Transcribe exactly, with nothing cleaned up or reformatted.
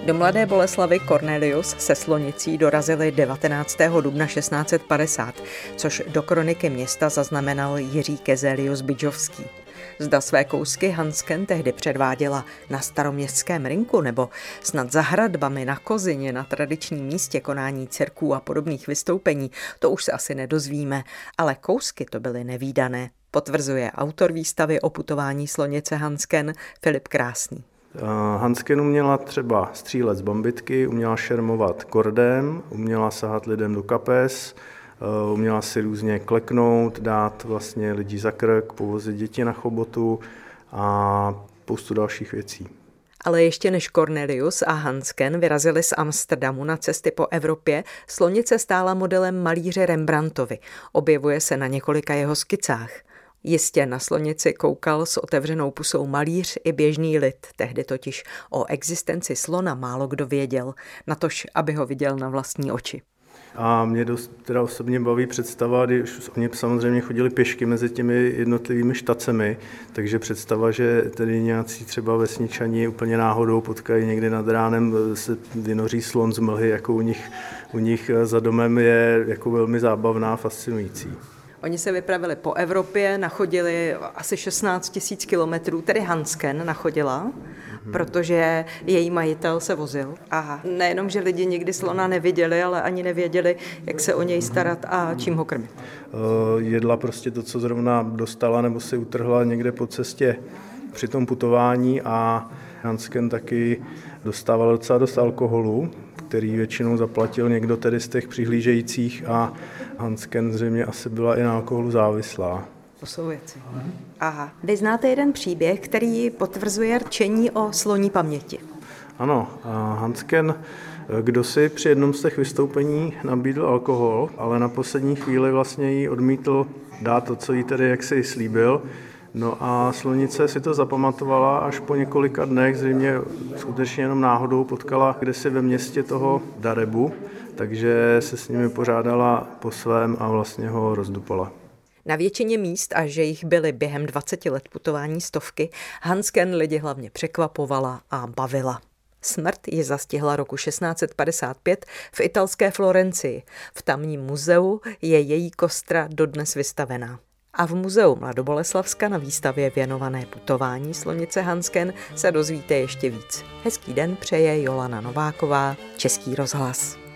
Do Mladé Boleslavi Cornelius se slonicí dorazili devatenáctého dubna šestnáct set padesát, což do kroniky města zaznamenal Jiří Kezelius Bydžovský. Zda své kousky Hansken tehdy předváděla na Staroměstském rynku nebo snad za hradbami na Kozyně na tradičním místě konání cirků a podobných vystoupení, to už se asi nedozvíme, ale kousky to byly nevídané, potvrzuje autor výstavy o putování slonice Hansken Filip Krásný. Hansken uměla třeba střílet z bambitky, uměla šermovat kordem, uměla sahat lidem do kapes, uměla si různě kleknout, dát vlastně lidi za krk, povozit děti na chobotu a spoustu dalších věcí. Ale ještě než Cornelius a Hansken vyrazili z Amsterdamu na cesty po Evropě, slonice stála modelem malíře Rembrandtovi. Objevuje se na několika jeho skicách. Jistě na slonici koukal s otevřenou pusou malíř i běžný lid, tehdy totiž o existenci slona málo kdo věděl, natož aby ho viděl na vlastní oči. A mě dost teda osobně baví představa, když oni samozřejmě chodili pěšky mezi těmi jednotlivými štacemi, takže představa, že tedy nějací třeba vesničani úplně náhodou potkají někdy nad ránem, se vynoří slon z mlhy, jako u nich, u nich za domem, je jako velmi zábavná, fascinující. Oni se vypravili po Evropě, nachodili asi šestnáct tisíc kilometrů, tedy Hansken nachodila, mm-hmm. protože její majitel se vozil. A nejenom, že lidi nikdy slona neviděli, ale ani nevěděli, jak se o něj starat a čím ho krmit. Jedla prostě to, co zrovna dostala nebo si utrhla někde po cestě při tom putování, a Hansken taky dostával docela dost alkoholu, který většinou zaplatil někdo tedy z těch přihlížejících, a Hansken zřejmě asi byla i na alkoholu závislá. To jsou věci. Aha. Vy znáte jeden příběh, který potvrzuje rčení o sloní paměti. Ano, Hansken kdosi při jednom z těch vystoupení nabídl alkohol, ale na poslední chvíli vlastně jí odmítl dát to, co jí tedy jaksi slíbil. No a slonice si to zapamatovala, až po několika dnech, zřejmě skutečně jenom náhodou potkala kdesi ve městě toho Darebu, takže se s nimi pořádala po svém a vlastně ho rozdupala. Na většině míst, a že jich byly během dvaceti let putování stovky, Hansken lidi hlavně překvapovala a bavila. Smrt ji zastihla roku šestnáct set padesát pět v italské Florencii. V tamním muzeu je její kostra dodnes vystavená. A v muzeu Mladoboleslavska na výstavě věnované putování slonice Hansken se dozvíte ještě víc. Hezký den přeje Jolana Nováková, Český rozhlas.